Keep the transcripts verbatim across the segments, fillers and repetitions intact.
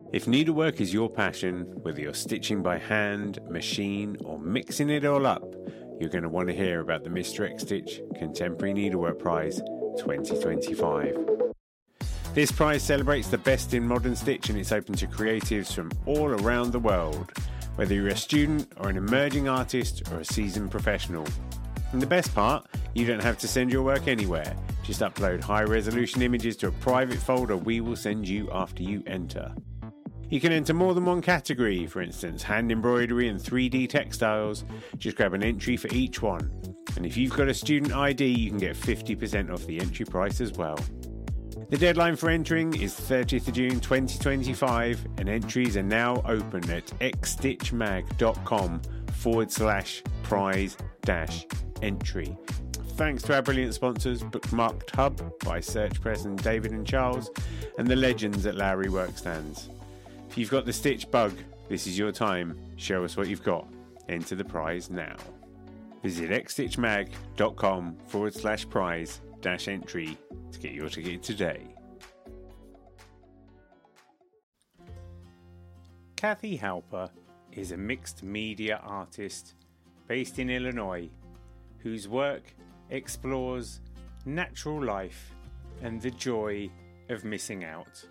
If needlework is your passion, whether you're stitching by hand, machine, or mixing it all up, you're going to want to hear about the Mister X Stitch Contemporary Needlework Prize twenty twenty-five. This prize celebrates the best in modern stitch, and it's open to creatives from all around the world, whether you're a student or an emerging artist or a seasoned professional. And the best part, you don't have to send your work anywhere. Just upload high-resolution images to a private folder we will send you after you enter. You can enter more than one category, for instance, hand embroidery and three D textiles. Just grab an entry for each one. And if you've got a student I D, you can get fifty percent off the entry price as well. The deadline for entering is thirtieth of June twenty twenty-five, and entries are now open at xstitchmag.com forward slash prize dash entry. Thanks to our brilliant sponsors, Bookmarked Hub by Search Press and David and Charles, and the legends at Lowry Workstands. If you've got the stitch bug, this is your time. Show us what you've got. Enter the prize now. Visit xstitchmag.com forward slash prize dash entry to get your ticket today. Kathy Halper is a mixed media artist based in Illinois whose work explores natural life and the joy of missing out.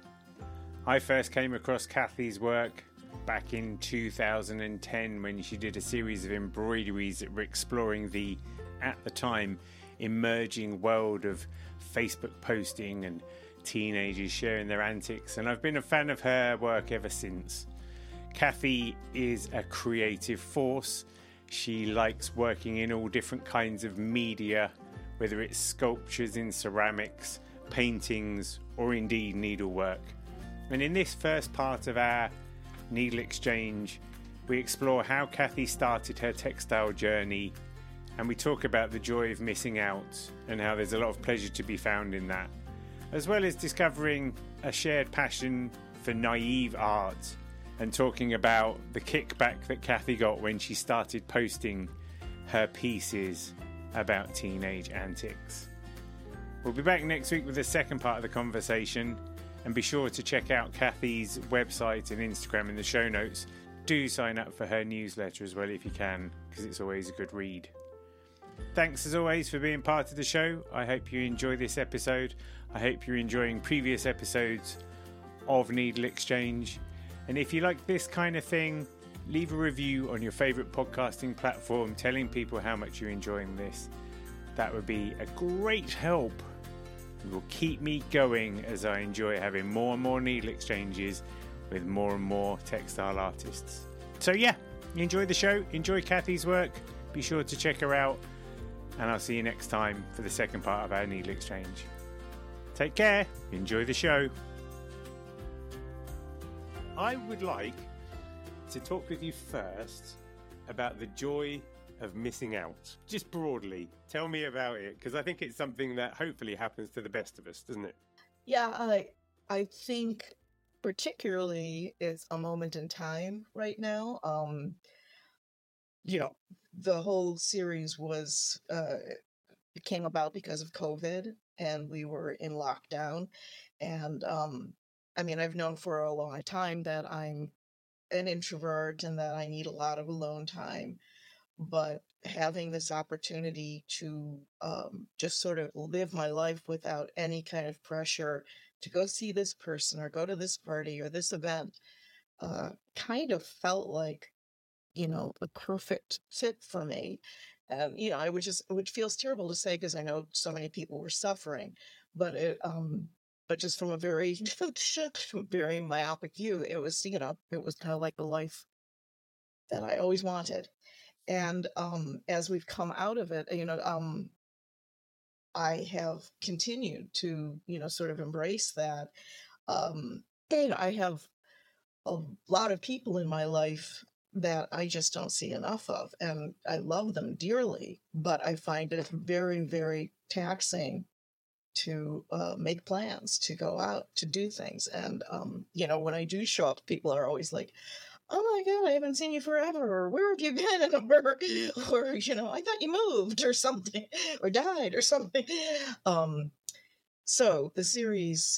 I first came across Kathy's work back in two thousand ten when she did a series of embroideries that were exploring the, at the time, emerging world of Facebook posting and teenagers sharing their antics, and I've been a fan of her work ever since. Kathy is a creative force. She likes working in all different kinds of media, whether it's sculptures in ceramics, paintings, or indeed needlework. And in this first part of our Needle Exchange, we explore how Kathy started her textile journey, and we talk about the joy of missing out and how there's a lot of pleasure to be found in that, as well as discovering a shared passion for naive art and talking about the kickback that Kathy got when she started posting her pieces about teenage antics. We'll be back next week with the second part of the conversation. And be sure to check out Kathy's website and Instagram in the show notes. Do sign up for her newsletter as well if you can, because it's always a good read. Thanks as always for being part of the show. I hope you enjoy this episode. I hope you're enjoying previous episodes of Needle Exchange. And if you like this kind of thing, leave a review on your favourite podcasting platform telling people how much you're enjoying this. That would be a great help. It will keep me going as I enjoy having more and more needle exchanges with more and more textile artists. So yeah, enjoy the show, enjoy Kathy's work, be sure to check her out, and I'll see you next time for the second part of our needle exchange. Take care, enjoy the show. I would like to talk with you first about the joy of missing out. Just broadly, tell me about it, because I think it's something that hopefully happens to the best of us, doesn't it? Yeah, I I think particularly it's a moment in time right now. Um, you know, the whole series was uh, it came about because of COVID, and we were in lockdown. And um, I mean, I've known for a long time that I'm an introvert and that I need a lot of alone time. But having this opportunity to um, just sort of live my life without any kind of pressure to go see this person or go to this party or this event uh, kind of felt like, you know, the perfect fit for me. Um, you know, I would just, which feels terrible to say because I know so many people were suffering, but it, um, but just from a very, very myopic view, it was, you know, it was kind of like the life that I always wanted. And um, as we've come out of it, you know, um, I have continued to, you know, sort of embrace that. Um, and I have a lot of people in my life that I just don't see enough of. And I love them dearly, but I find it very, very taxing to uh, make plans, to go out, to do things. And, um, you know, when I do show up, people are always like, oh my God, I haven't seen you forever, or where have you been, or, or you know, I thought you moved, or something, or died, or something. Um, so the series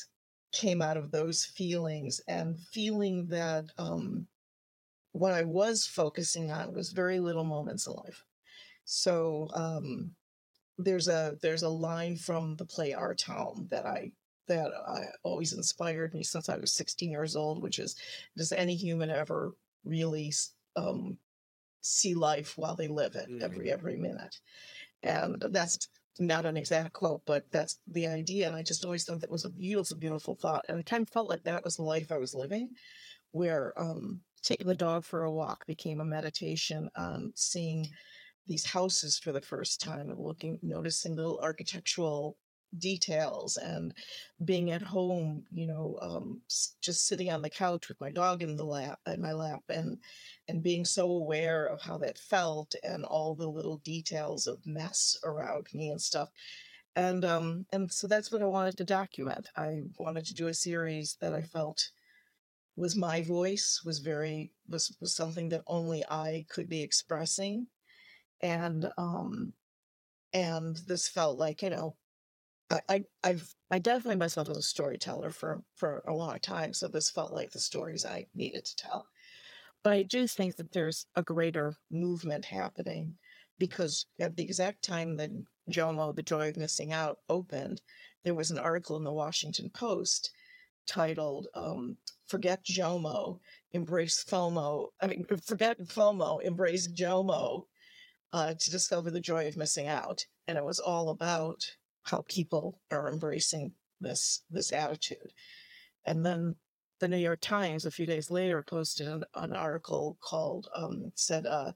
came out of those feelings, and feeling that um, what I was focusing on was very little moments in life. So um, there's a there's a line from the play Our Town that I that I always inspired me since I was sixteen years old, which is, does any human ever really um, see life while they live it, Mm. every every minute? And that's not an exact quote, but that's the idea. And I just always thought that was a beautiful, beautiful thought. And I kind of felt like that was the life I was living, where um, taking the dog for a walk became a meditation on seeing these houses for the first time and looking, noticing little architectural details, and being at home, you know, um, s- just sitting on the couch with my dog in the lap, in my lap, and and being so aware of how that felt and all the little details of mess around me and stuff. And um, and so that's what I wanted to document. I wanted to do a series that I felt was my voice, was very was was something that only I could be expressing. And um and this felt like, you know, I, I I've identified myself as a storyteller for for a long time, so this felt like the stories I needed to tell. But I do think that there's a greater movement happening, because at the exact time that JOMO, The Joy of Missing Out, opened, there was an article in the Washington Post titled um, "Forget JOMO, Embrace FOMO." I mean, forget FOMO, embrace JOMO, uh, to discover the joy of missing out. And it was all about how people are embracing this this attitude. And then the New York Times a few days later posted an, an article called um, said uh,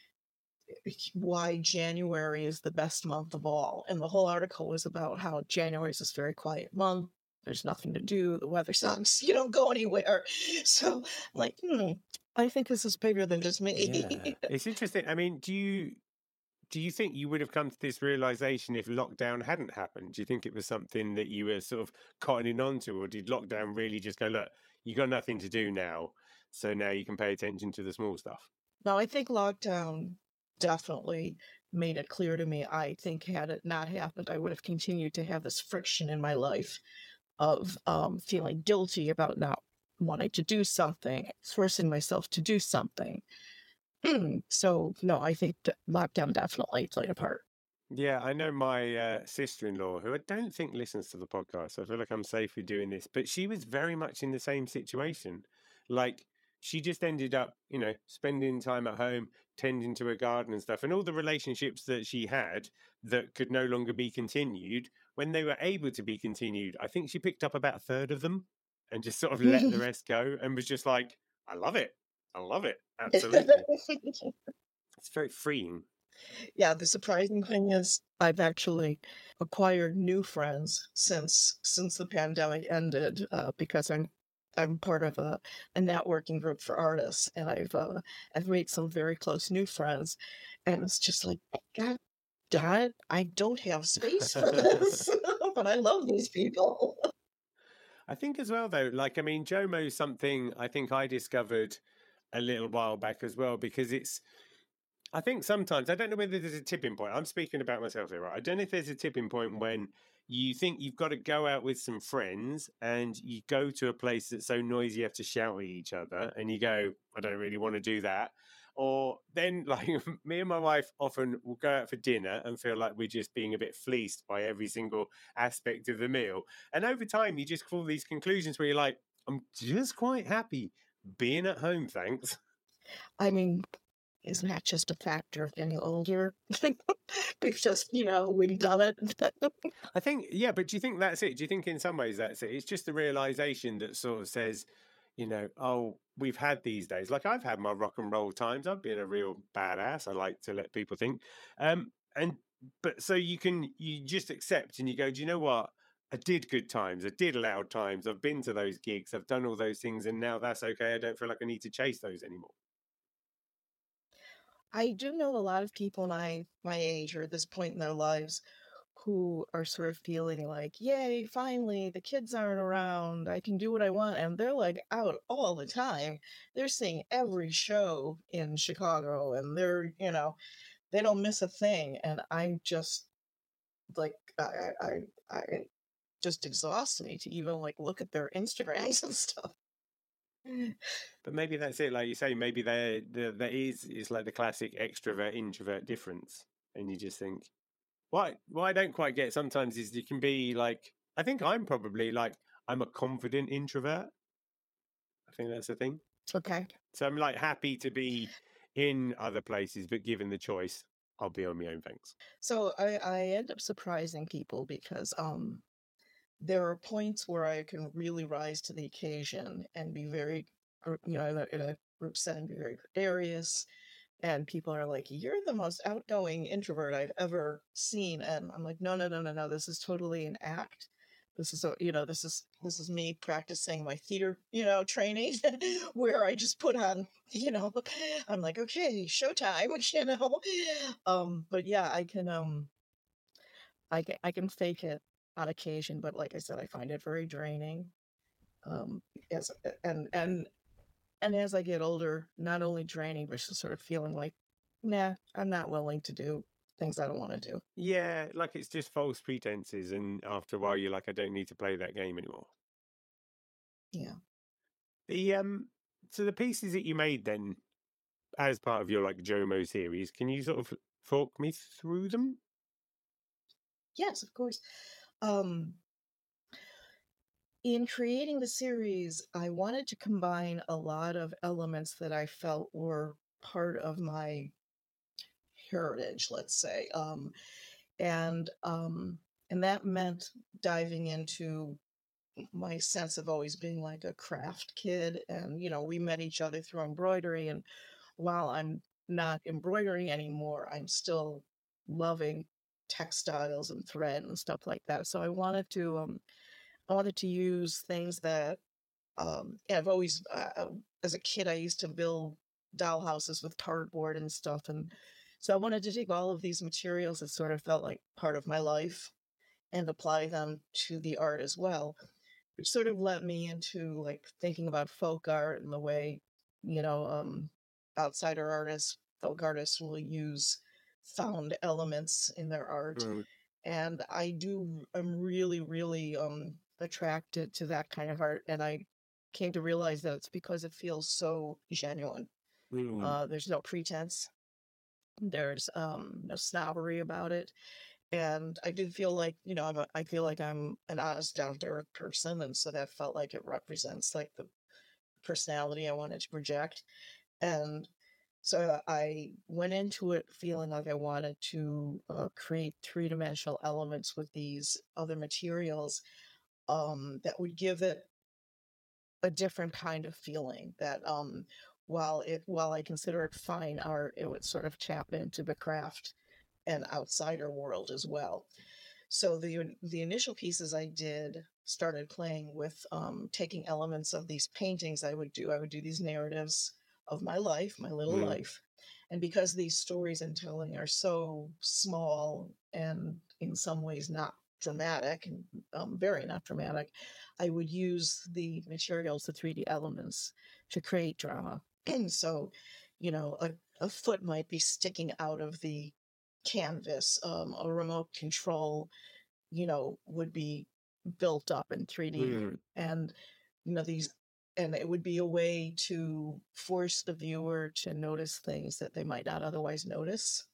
why January is the best month of all. And the whole article was about how January is this very quiet month. There's nothing to do. The weather sucks. You don't go anywhere. So, like, hmm, I think this is bigger than just me. Yeah. It's interesting. I mean, do you do you think you would have come to this realization if lockdown hadn't happened? Do you think it was something that you were sort of cottoning on to, or did lockdown really just go, look, you got nothing to do now, so now you can pay attention to the small stuff? No, I think lockdown definitely made it clear to me. I think had it not happened, I would have continued to have this friction in my life of um, feeling guilty about not wanting to do something, forcing myself to do something. So, no, I think that lockdown definitely played a part. Yeah, I know my uh, sister-in-law, who I don't think listens to the podcast, so I feel like I'm safe with doing this, but she was very much in the same situation. Like, she just ended up, you know, spending time at home, tending to her garden and stuff, and all the relationships that she had that could no longer be continued, when they were able to be continued, I think she picked up about a third of them and just sort of let the rest go and was just like, I love it. I love it. Absolutely. It's very freeing. Yeah, the surprising thing is I've actually acquired new friends since since the pandemic ended, uh, because I'm I'm part of a, a networking group for artists, and I've uh, I've made some very close new friends, and it's just like, God darn it, I don't have space for this, but I love these people. I think as well, though, like, I mean, JOMO is something I think I discovered a little while back as well, because it's, I think sometimes, I don't know whether there's a tipping point. I'm speaking about myself here, right? I don't know if there's a tipping point when you think you've got to go out with some friends and you go to a place that's so noisy you have to shout at each other and you go, I don't really want to do that. Or then, like, me and my wife often will go out for dinner and feel like we're just being a bit fleeced by every single aspect of the meal. And over time, you just fall these conclusions where you're like, I'm just quite happy being at home, thanks. I mean, isn't that just a factor of getting older? We've just, you know, we've done it. I think, yeah, but do you think that's it? Do you think in some ways that's it? It's just the realization that sort of says, you know, oh, we've had these days. Like, I've had my rock and roll times. I've been a real badass. I like to let people think. Um, and but so you can you just accept and you go, do you know what? I did good times. I did loud times. I've been to those gigs. I've done all those things, and now that's okay. I don't feel like I need to chase those anymore. I do know a lot of people my my age or at this point in their lives who are sort of feeling like, yay, finally, the kids aren't around. I can do what I want. And they're like out all the time. They're seeing every show in Chicago, and they're, you know, they don't miss a thing. And I'm just like, I, I, I just exhausts me to even like look at their Instagrams and stuff. But maybe that's it. Like you say, maybe there there, there is is like the classic extrovert introvert difference, and you just think, what what I don't quite get sometimes is you can be like, I think I'm probably like I'm a confident introvert. I think that's the thing. Okay. So I'm like happy to be in other places, but given the choice, I'll be on my own. Thanks. So I, I end up surprising people because um there are points where I can really rise to the occasion and be very, gr- you know, in a, in a group setting, be very gregarious. And people are like, "You're the most outgoing introvert I've ever seen." And I'm like, "No, no, no, no, no. This is totally an act. This is, a, you know, this is this is me practicing my theater, you know, training, where I just put on, you know, I'm like, okay, showtime, you know." Um, but yeah, I can, um, I can, I can fake it on occasion, but like I said, I find it very draining. Um, as and and and as I get older, not only draining, but just sort of feeling like, nah, I'm not willing to do things I don't want to do. Yeah, like it's just false pretenses, and after a while, you're like, I don't need to play that game anymore. Yeah. The um, so the pieces that you made then, as part of your like Jomo series, can you sort of talk me through them? Yes, of course. Um, in creating the series, I wanted to combine a lot of elements that I felt were part of my heritage, let's say. Um, and um, and that meant diving into my sense of always being like a craft kid. And, you know, we met each other through embroidery. And while I'm not embroidering anymore, I'm still loving textiles and thread and stuff like that. So I wanted to, um, I wanted to use things that, um, yeah, I've always, uh, uh, as a kid, I used to build doll houses with cardboard and stuff. And so I wanted to take all of these materials that sort of felt like part of my life and apply them to the art as well, which sort of led me into like thinking about folk art and the way, you know, um, outsider artists, folk artists will use found elements in their art. Mm. And I do, I'm really, really um, attracted to that kind of art. And I came to realize that it's because it feels so genuine. Mm. Uh, there's no pretense. There's um, no snobbery about it. And I do feel like, you know, I'm a, I feel like I'm an honest, down to earth person. And so that felt like it represents like the personality I wanted to project. And so I went into it feeling like I wanted to uh, create three dimensional elements with these other materials um, that would give it a different kind of feeling. That um, while it while I consider it fine art, it would sort of tap into the craft and outsider world as well. So the the initial pieces I did started playing with um, taking elements of these paintings I would do. I would do these narratives of my life, my little Mm. life. And because these stories and telling are so small and in some ways not dramatic, and um, very not dramatic, I would use the materials, the three D elements, to create drama. And so, you know, a, a foot might be sticking out of the canvas, um, a remote control, you know, would be built up in three D. Mm. And, you know, these, and it would be a way to force the viewer to notice things that they might not otherwise notice.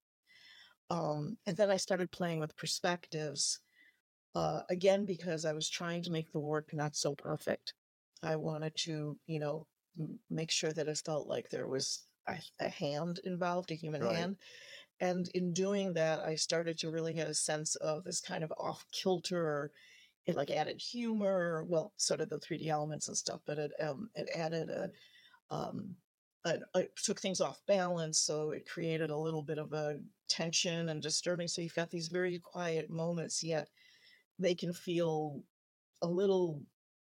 Um, and then I started playing with perspectives, uh, again, because I was trying to make the work not so perfect. I wanted to, you know, m- make sure that it felt like there was a, a hand involved, a human Right. hand. And in doing that, I started to really get a sense of this kind of off kilter. It like added humor, well, sort of the three D elements and stuff, but it um it added a um a, it took things off balance, so it created a little bit of a tension and disturbing. So you've got these very quiet moments, yet they can feel a little.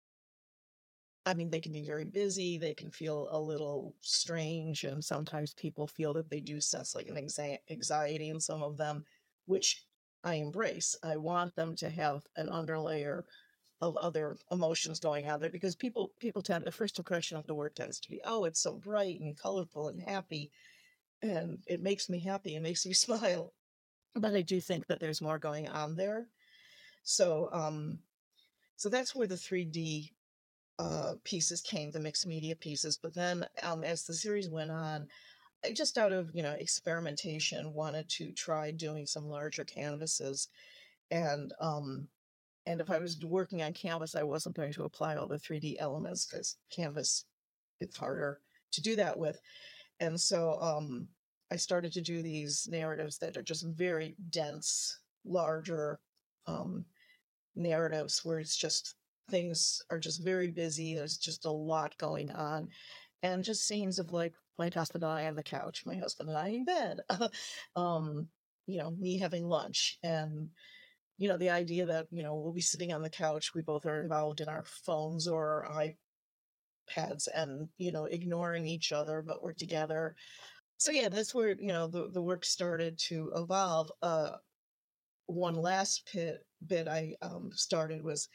I mean, they can be very busy. They can feel a little strange, and sometimes people feel that they do sense like an anxi- anxiety in some of them, which I embrace. I want them to have an underlayer of other emotions going on there because people people tend the first impression of the word tends to be, oh, it's so bright and colorful and happy, and it makes me happy and makes me smile. But I do think that there's more going on there. So, um, So that's where the three D uh, pieces came, the mixed media pieces. But then um, as the series went on, I just out of, you know, experimentation wanted to try doing some larger canvases. And um, and if I was working on canvas, I wasn't going to apply all the three D elements because canvas, it's harder to do that with. And so um, I started to do these narratives that are just very dense, larger um, narratives where it's just things are just very busy. There's just a lot going on. And just scenes of like my husband and I on the couch, my husband and I in bed, um, you know, me having lunch. And, you know, the idea that, you know, we'll be sitting on the couch, we both are involved in our phones or our iPads and, you know, ignoring each other, but we're together. So yeah, that's where, you know, the, the work started to evolve. Uh, one last bit, bit I um, started was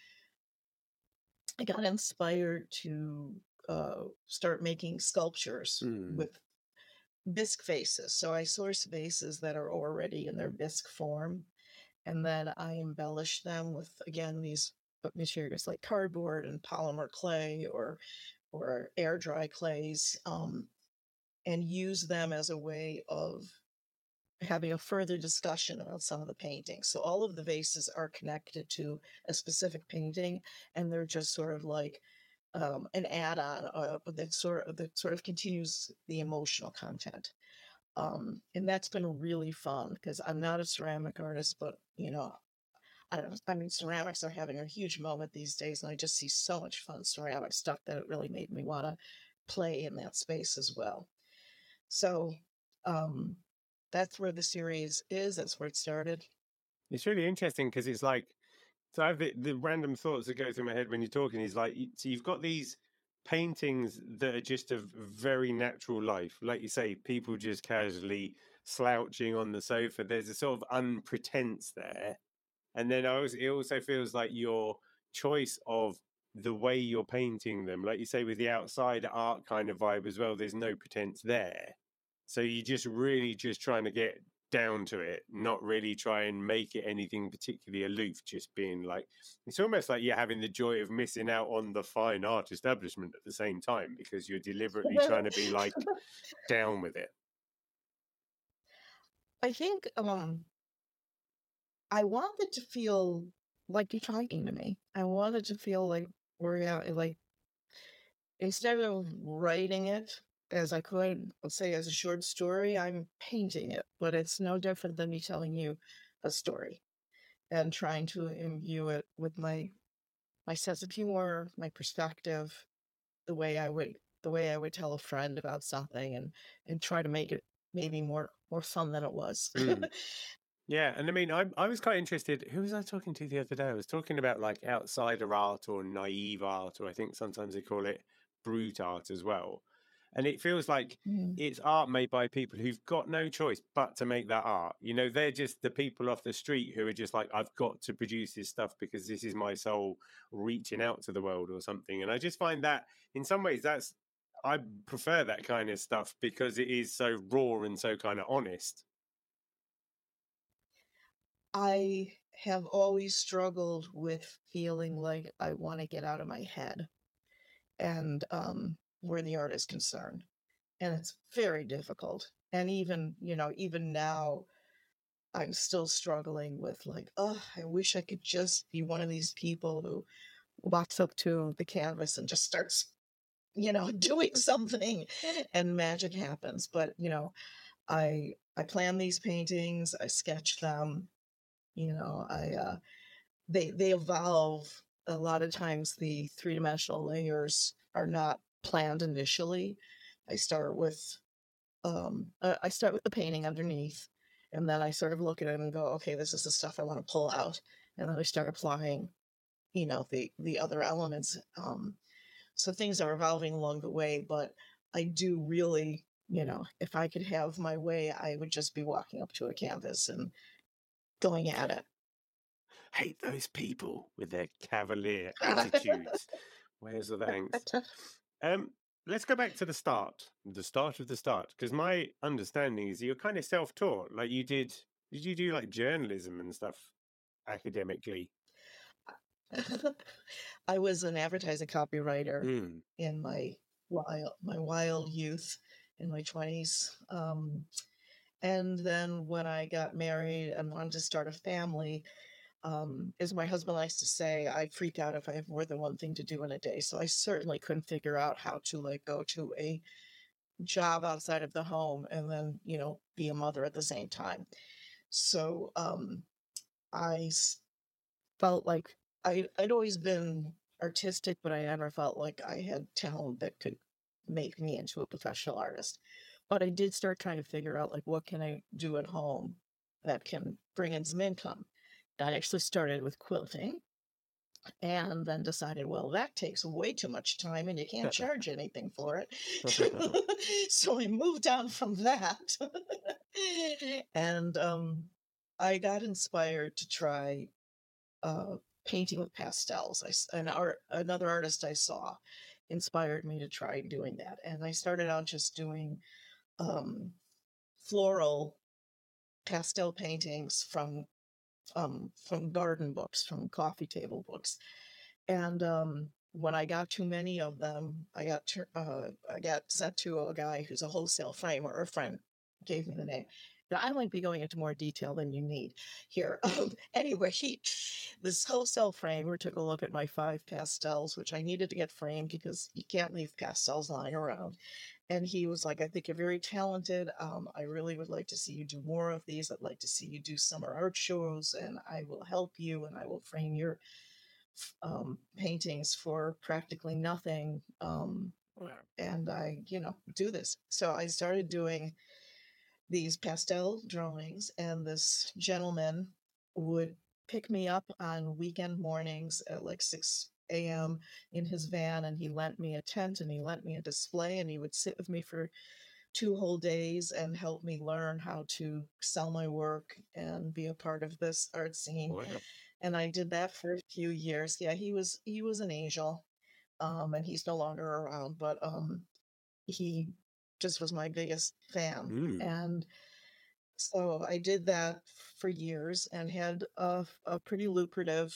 I got inspired to uh, start making sculptures Mm. with bisque vases. So I source vases that are already in their bisque form, and then I embellish them with, again, these materials like cardboard and polymer clay or or air dry clays, um, and use them as a way of having a further discussion about some of the paintings. So all of the vases are connected to a specific painting, and they're just sort of like um, an add-on uh, that sort of that sort of continues the emotional content. Um, and that's been really fun because I'm not a ceramic artist, but you know, I don't know. I mean, ceramics are having a huge moment these days, and I just see so much fun ceramic stuff that it really made me want to play in that space as well. So um, that's where the series is. That's where it started. It's really interesting because it's like, so I have the, the random thoughts that go through my head when you're talking is like, you- so you've got these paintings that are just of very natural life. Like you say, people just casually slouching on the sofa. There's a sort of unpretence there. And then I was, it also feels like your choice of the way you're painting them, like you say, with the outside art kind of vibe as well, there's no pretense there. So you're just really just trying to get down to it, not really try and make it anything particularly aloof, just being like, it's almost like you're having the joy of missing out on the fine art establishment at the same time because you're deliberately trying to be like down with it. I think um, I wanted to feel like you're talking to me. I wanted to feel like we're out, like instead of writing it as I could, let's say as a short story, I'm painting it, but it's no different than me telling you a story and trying to imbue it with my my sense of humor, my perspective, the way I would the way I would tell a friend about something, and and try to make it maybe more more fun than it was. Mm. Yeah, and I mean, I I was quite interested. Who was I talking to the other day? I was talking about like outsider art or naive art, or I think sometimes they call it brute art as well. And it feels like Mm. it's art made by people who've got no choice but to make that art. You know, they're just the people off the street who are just like, I've got to produce this stuff because this is my soul reaching out to the world or something. And I just find that in some ways that's, I prefer that kind of stuff because it is so raw and so kind of honest. I have always struggled with feeling like I want to get out of my head and um, where the art is concerned. And it's very difficult. And even, you know, even now, I'm still struggling with like, oh, I wish I could just be one of these people who walks up to the canvas and just starts, you know, doing something and magic happens. But, you know, I I plan these paintings, I sketch them, you know, I uh they they evolve. A lot of times the three-dimensional layers are not planned initially. I start with um uh, I start with the painting underneath, and then I sort of look at it and go, okay, this is the stuff I want to pull out, and then I start applying, you know, the the other elements. Um so things are evolving along the way, but I do really, you know, if I could have my way, I would just be walking up to a canvas and going at it. Hate those people with their cavalier attitudes. Where's the thanks? Um, let's go back to the start, the start of the start, because my understanding is you're kind of self-taught. Like you did, did you do like journalism and stuff academically? I was an advertising copywriter Mm. in my wild my wild youth in my twenties. Um, and then when I got married and wanted to start a family, um, as my husband likes to say, I freak out if I have more than one thing to do in a day. So I certainly couldn't figure out how to like go to a job outside of the home and then, you know, be a mother at the same time. So um, I s- felt like I, I'd always been artistic, but I never felt like I had talent that could make me into a professional artist. But I did start trying to figure out like what can I do at home that can bring in some income. I actually started with quilting and then decided, well, that takes way too much time and you can't charge anything for it. So I moved on from that. And um, I got inspired to try uh, painting with pastels. I, s- an art, another artist I saw inspired me to try doing that. And I started out just doing um, floral pastel paintings from um, from garden books, from coffee table books. And um, when I got too many of them, I got tur- uh, I got sent to a guy who's a wholesale framer. A friend gave me the name. Now, I might be going into more detail than you need here. Um, anyway, he, this wholesale framer took a look at my five pastels, which I needed to get framed because you can't leave pastels lying around. And he was like, I think you're very talented. Um, I really would like to see you do more of these. I'd like to see you do summer art shows, and I will help you and I will frame your um, paintings for practically nothing. Um, Wow. and I, you know, do this. So I started doing these pastel drawings, and this gentleman would pick me up on weekend mornings at like six a m in his van, and he lent me a tent and he lent me a display, and he would sit with me for two whole days and help me learn how to sell my work and be a part of this art scene. Wow. And I did that for a few years. Yeah, he was he was an angel. Um, and he's no longer around, but um he just was my biggest fan. Mm. And so I did that for years and had a, a pretty lucrative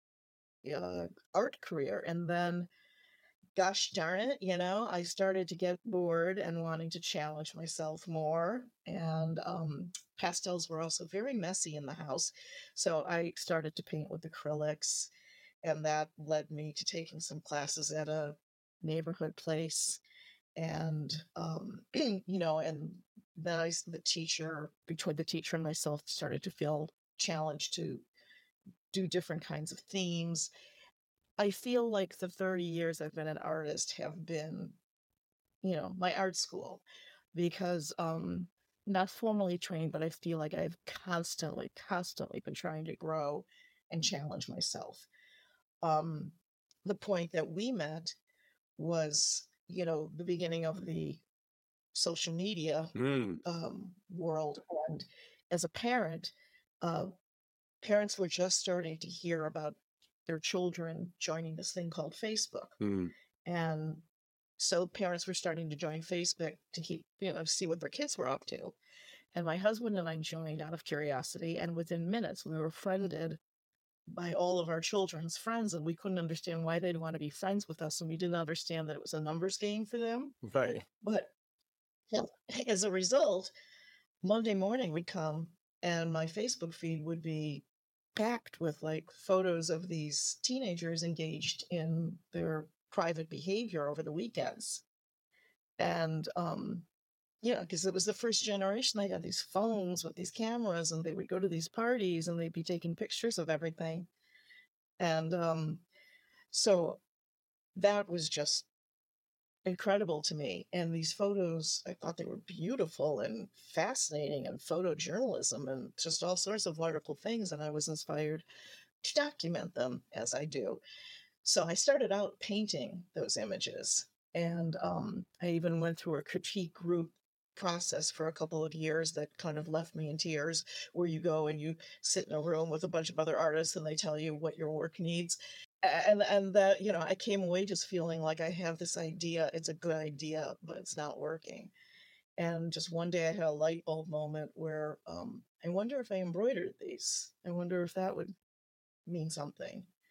uh, art career. And then, gosh darn it, you know, I started to get bored and wanting to challenge myself more. And um, pastels were also very messy in the house. So I started to paint with acrylics. And that led me to taking some classes at a neighborhood place. And, um, you know, and then I, s- the teacher, between the teacher and myself, started to feel challenged to do different kinds of themes. I feel like the thirty years I've been an artist have been, you know, my art school because, um, not formally trained, but I feel like I've constantly, constantly been trying to grow and challenge myself. Um, the point that we met was, you know, the beginning of the social media Mm. um, world. And as a parent, uh, parents were just starting to hear about their children joining this thing called Facebook. Mm. And so parents were starting to join Facebook to keep, you know, see what their kids were up to. And my husband and I joined out of curiosity. And within minutes, we were friended by all of our children's friends. And we couldn't understand why they'd want to be friends with us. And we didn't understand that it was a numbers game for them. Right. But well, as a result, Monday morning would come and my Facebook feed would be packed with like photos of these teenagers engaged in their private behavior over the weekends. And, um, yeah, because it was the first generation. They had these phones with these cameras and they would go to these parties and they'd be taking pictures of everything. And um, so that was just incredible to me. And these photos, I thought they were beautiful and fascinating, and photojournalism and just all sorts of wonderful things. And I was inspired to document them as I do. So I started out painting those images. And um, I even went through a critique group process for a couple of years that kind of left me in tears, where you go and you sit in a room with a bunch of other artists and they tell you what your work needs. And and that, you know, I came away just feeling like I have this idea, it's a good idea, but it's not working. And just one day I had a light bulb moment where um, I wonder if I embroidered these. I wonder if that would mean something.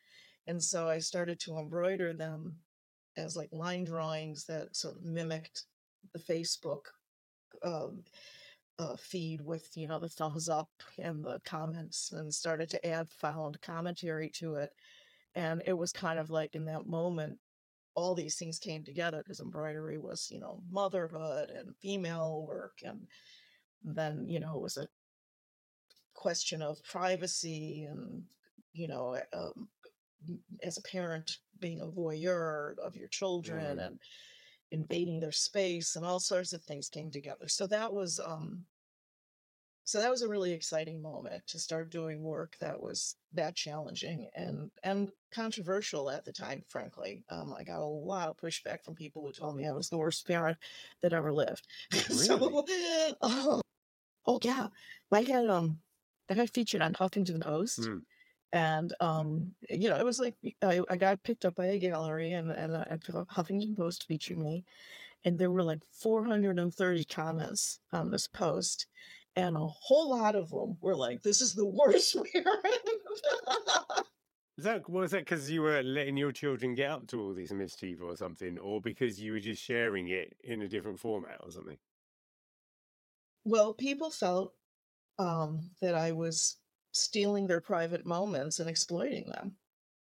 And so I started to embroider them as like line drawings that sort of mimicked the Facebook um, uh, feed with, you know, the thumbs up and the comments, and started to add found commentary to it. And it was kind of like in that moment, all these things came together, because embroidery was, you know, motherhood and female work. And then, you know, it was a question of privacy and, you know, um, as a parent being a voyeur of your children Mm. and invading their space, and all sorts of things came together. So that was um so that was a really exciting moment to start doing work that was that challenging and and controversial at the time, frankly. um I got a lot of pushback from people who told me I was the worst parent that ever lived. Really? So oh, oh yeah, I had um I got featured on Huffington Post. Mm. And um, you know, it was like I, I got picked up by a gallery, and and uh, and Huffington Post featured me, and there were like four hundred thirty comments on this post, and a whole lot of them were like, "This is the worst parent." Is that was that because you were letting your children get up to all this mischief or something, or because you were just sharing it in a different format or something? Well, people felt um, that I was stealing their private moments and exploiting them.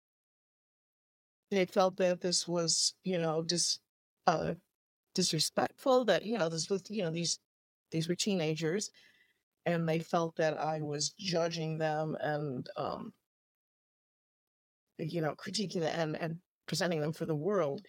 They felt that this was, you know, dis uh, disrespectful. That, you know, this was, you know, these these were teenagers, and they felt that I was judging them and, um, you know, critiquing them and and presenting them for the world.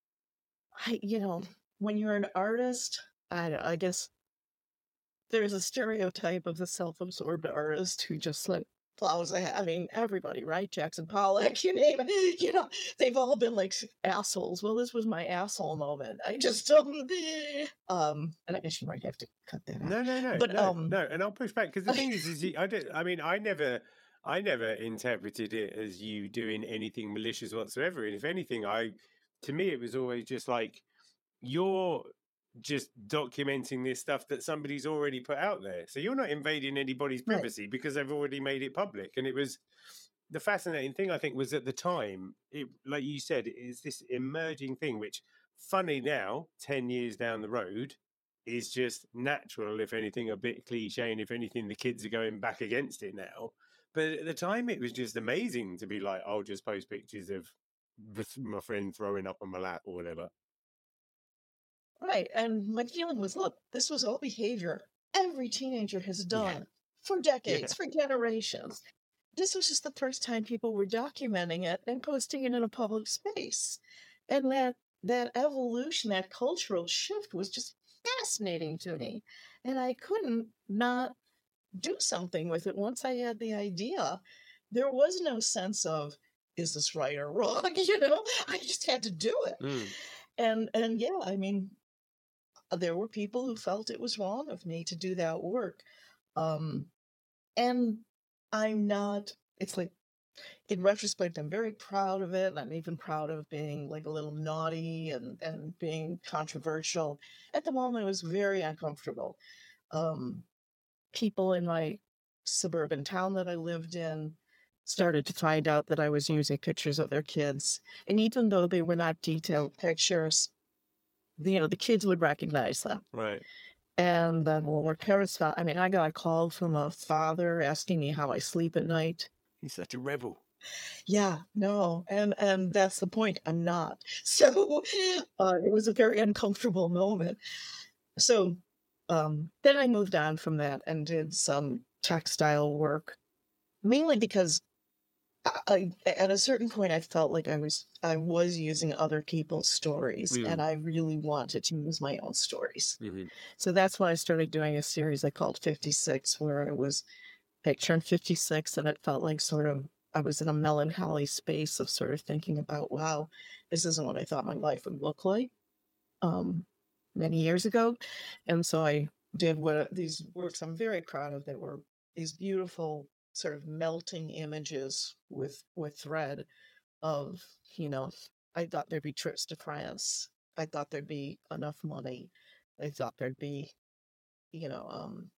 I, you know, when you're an artist, I I guess there's a stereotype of the self-absorbed artist who just like plows ahead. I mean, everybody, right? Jackson Pollock, you name it. You know, they've all been like assholes. Well, this was my asshole moment. I just um, um, and I guess you might have to cut that out. No, no, no, But no, um, no. And I'll push back because the thing is, is you, I don't. I mean, I never, I never interpreted it as you doing anything malicious whatsoever. And if anything, I, to me, it was always just like you're just documenting this stuff that somebody's already put out there. So you're not invading anybody's right, privacy because they've already made it public. And it was the fascinating thing, I think, was at the time, it, like you said, it is this emerging thing, which funny now, ten years down the road, is just natural, if anything, a bit cliche. And if anything, the kids are going back against it now. But at the time, it was just amazing to be like, I'll just post pictures of my friend throwing up on my lap or whatever. right. And my feeling was, look, this was all behavior every teenager has Yeah. done for Yeah. decades, for generations. This was just the first time people were documenting it and posting it in a public space. And that that evolution, that cultural shift was just fascinating to me. And I couldn't not do something with it once I had the idea. There was no sense of, is this right or wrong? You know, I just had to do it. Mm. And and yeah, I mean, there were people who felt it was wrong of me to do that work. Um, and I'm not, it's like, in retrospect, I'm very proud of it. I'm even proud of being like a little naughty and, and being controversial. At the moment, it was very uncomfortable. Um, people in my suburban town that I lived in started to find out that I was using pictures of their kids. And even though they were not detailed pictures, the, you know, the kids would recognize them. Right. And then when my parents found, I mean, I got a call from a father asking me how I sleep at night. He's such a rebel. Yeah, no, and and that's the point. I'm not. So uh, it was a very uncomfortable moment. So um, then I moved on from that and did some textile work, mainly because I, at a certain point, I felt like I was I was using other people's stories, Mm. and I really wanted to use my own stories. Mm-hmm. So that's why I started doing a series I called fifty-six, where it was I turned fifty-six, and it felt like sort of I was in a melancholy space of sort of thinking about, wow, this isn't what I thought my life would look like um, many years ago. And so I did what these works I'm very proud of that were these beautiful sort of melting images with with thread of, you know, I thought there'd be trips to France. I thought there'd be enough money. I thought there'd be, you know, um,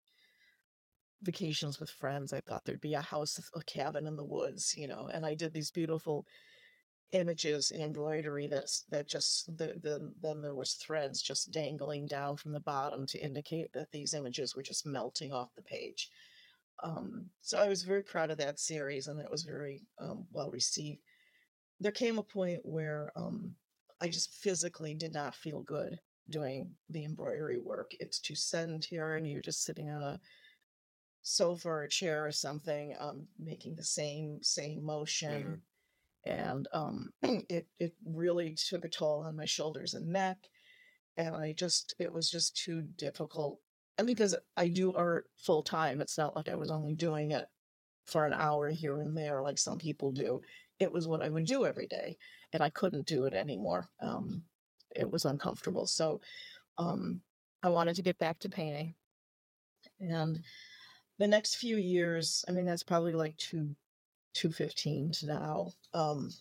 vacations with friends. I thought there'd be a house, a cabin in the woods, you know, and I did these beautiful images in embroidery that's that just the, the then there was threads just dangling down from the bottom to indicate that these images were just melting off the page. Um, so I was very proud of that series, and it was very um, well received. There came a point where um, I just physically did not feel good doing the embroidery work. It's too sedentary, and you're just sitting on a sofa or a chair or something, um, making the same same motion. Mm. And um, it it really took a toll on my shoulders and neck, and I just it was just too difficult. And because I do art full time, it's not like I was only doing it for an hour here and there like some people do. It was what I would do every day, and I couldn't do it anymore. Um, it was uncomfortable, so um, I wanted to get back to painting. And the next few years, I mean, that's probably like two, two fifteen to now. Um,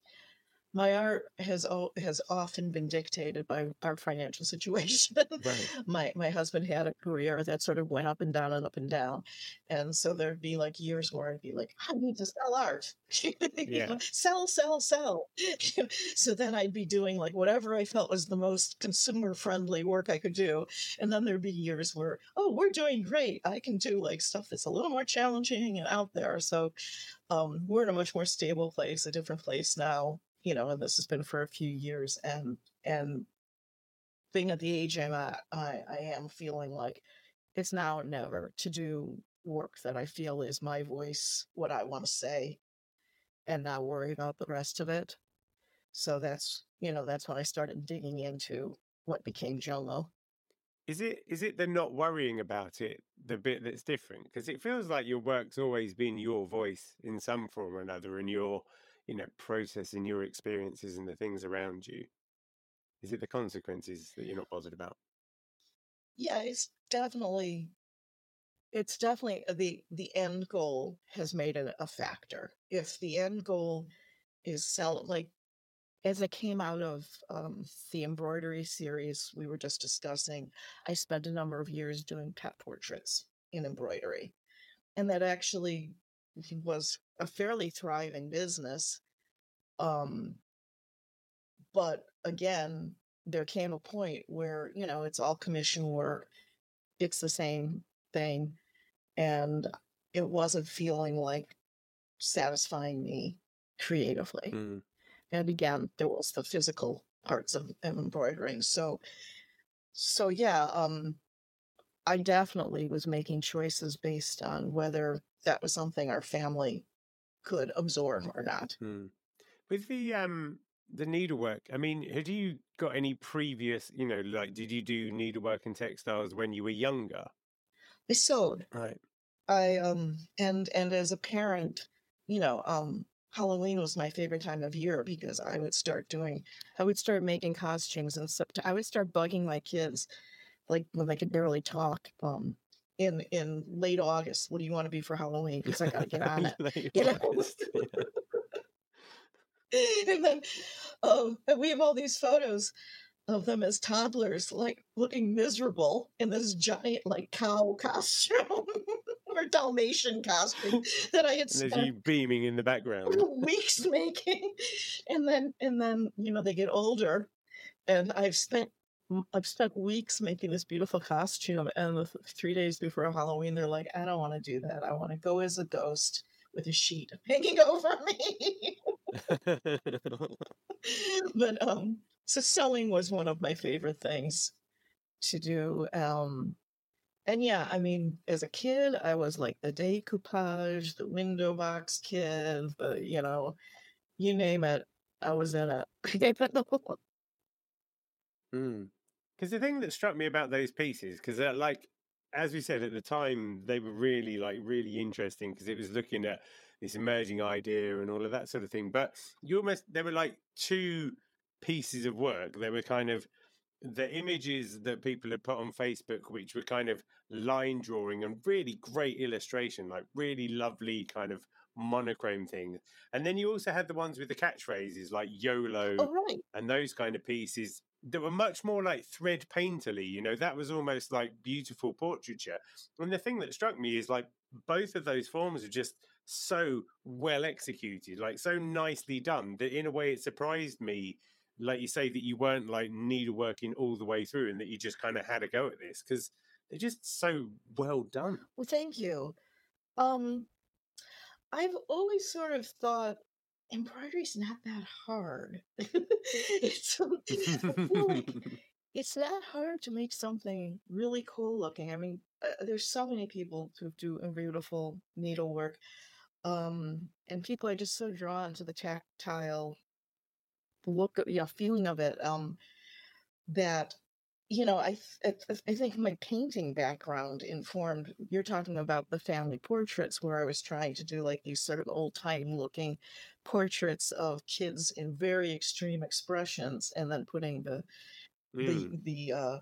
my art has o- has often been dictated by our financial situation. Right. my my husband had a career that sort of went up and down and up and down, and so there'd be like years where I'd be like, I need to sell art, You Yeah. know, sell, sell, sell. So then I'd be doing like whatever I felt was the most consumer friendly work I could do, and then there'd be years where, oh, we're doing great. I can do like stuff that's a little more challenging and out there. So um, we're in a much more stable place, a different place now, you know, and this has been for a few years. And and being at the age I'm at, I, I am feeling like it's now or never to do work that I feel is my voice, what I want to say, and not worry about the rest of it. So that's, you know, that's when I started digging into what became Jomo. Is it is it the not worrying about it, the bit that's different? Because it feels like your work's always been your voice in some form or another, and you're, you know, processing your experiences and the things around you. Is it the consequences that you're not bothered about? Yeah, it's definitely, it's definitely uh, the the end goal has made it a factor. If the end goal is sell, like as I came out of um, the embroidery series we were just discussing, I spent a number of years doing pet portraits in embroidery. And that actually was a fairly thriving business. Um, but again, there came a point where, you know, it's all commission work, it's the same thing. And it wasn't feeling like satisfying me creatively. Mm. And again, there was the physical parts of, of embroidering. So, so yeah, um, I definitely was making choices based on whether that was something our family could absorb or not. Mm. With the um the needlework, I mean, had you got any previous, you know, like did you do needlework and textiles when you were younger? I sewed. Right. I um and and as a parent, you know, um Halloween was my favorite time of year because I would start doing I would start making costumes and stuff. I would start bugging my kids like when they could barely talk. Um in in late August, what do you want to be for Halloween? Because I gotta get on it. Late You know? August, yeah. And then um and we have all these photos of them as toddlers, like looking miserable in this giant like cow costume or Dalmatian costume that I had And there's spent you beaming in the background. weeks making. And then and then, you know, they get older, and I've spent I've spent weeks making this beautiful costume, and the th- three days before Halloween, they're like, I don't want to do that. I want to go as a ghost with a sheet hanging over me. But um, so sewing was one of my favorite things to do. Um, and yeah, I mean, as a kid, I was like the decoupage, the window box kid, the, you know, you name it, I was in it. Mm. Because the thing that struck me about those pieces, because uh, like as we said at the time, they were really like really interesting because it was looking at this emerging idea and all of that sort of thing. But you almost there were like two pieces of work. There were kind of the images that people had put on Facebook, which were kind of line drawing and really great illustration, like really lovely kind of monochrome things. And then you also had the ones with the catchphrases like YOLO Oh, right. and those kind of pieces that were much more like thread painterly, you know, that was almost like beautiful portraiture. And the thing that struck me is like both of those forms are just so well executed, like so nicely done, that in a way it surprised me, like you say, that you weren't like needleworking all the way through and that you just kind of had a go at this, because they're just so well done. Well, thank you. Um, I've always sort of thought embroidery's not that hard. it's, I feel like it's not hard to make something really cool looking. I mean, uh, there's so many people who do beautiful needlework, um, and people are just so drawn to the tactile look, of, yeah, feeling of it. Um, that you know, I th- I I think my painting background informed. You're talking about the family portraits, where I was trying to do like these sort of old time looking portraits of kids in very extreme expressions, and then putting the Mm, the the uh,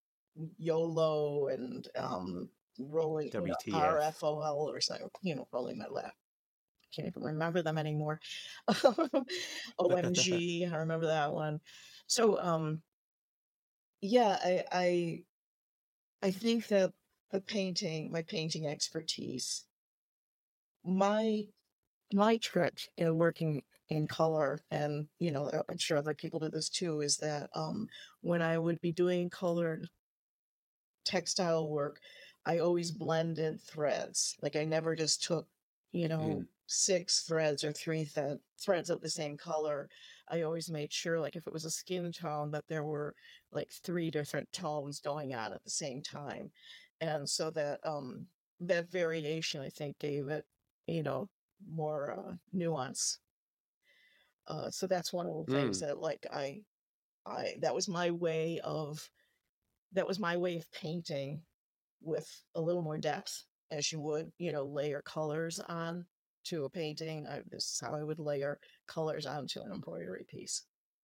YOLO and um, rolling, you know, W T R F. F O L or something, you know, rolling my lap. Can't even remember them anymore. O M G, I remember that one. So, um, yeah, I, I, I think that the painting, my painting expertise, my, my trick in working in color, and you know, uh, I'm sure other people do this too, is that um, when I would be doing colored textile work, I always blended threads. Like I never just took, you know, Mm. six threads or three th- threads of the same color. I always made sure, like if it was a skin tone, that there were like three different tones going on at the same time. And so that um that variation, I think, gave it, you know, more uh, nuance. Uh, so that's one of the things Mm. that like I I that was my way of that was my way of painting with a little more depth, as you would, you know, layer colors on to a painting. I, this is how I would layer colors onto an embroidery piece.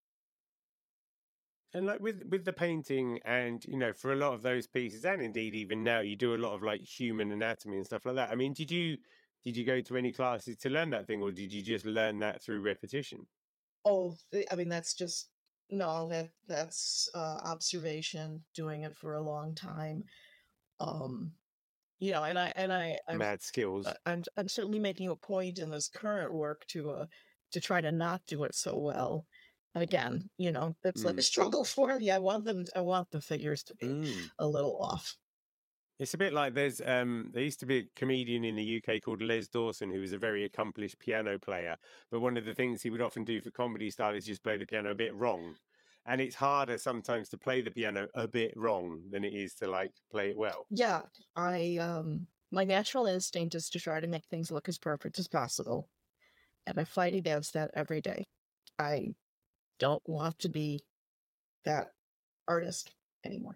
And like with with the painting, and you know, for a lot of those pieces, and indeed even now, you do a lot of like human anatomy and stuff like that. I mean, did you did you go to any classes to learn that thing, or did you just learn that through repetition? Oh, th- I mean, that's just no, that that's uh, observation, doing it for a long time. Um, you know, and I and I I've Mad skills. I- I'm I'm certainly making a point in this current work to uh to try to not do it so well. Again, you know, that's like a Mm. struggle for me. I want them I want the figures to be Mm. a little off. It's a bit like there's um there used to be a comedian in the U K called Les Dawson, who was a very accomplished piano player. But one of the things he would often do for comedy style is just play the piano a bit wrong. And it's harder sometimes to play the piano a bit wrong than it is to like play it well. Yeah, I um my natural instinct is to try to make things look as perfect as possible, and I fight against that every day. I don't want to be that artist anymore.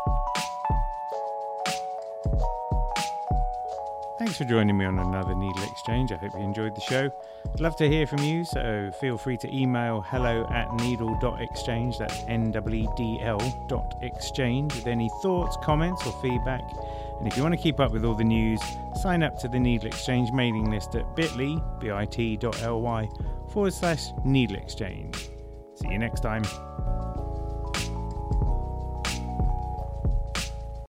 Thanks for joining me on another Needle Exchange. I hope you enjoyed the show. I'd love to hear from you, so feel free to email hello at needle.exchange, that's N W E D L dot exchange, with any thoughts, comments or feedback. And if you want to keep up with all the news, sign up to the Needle Exchange mailing list at bit.ly, bit.ly forward slash Needle Exchange. See you next time.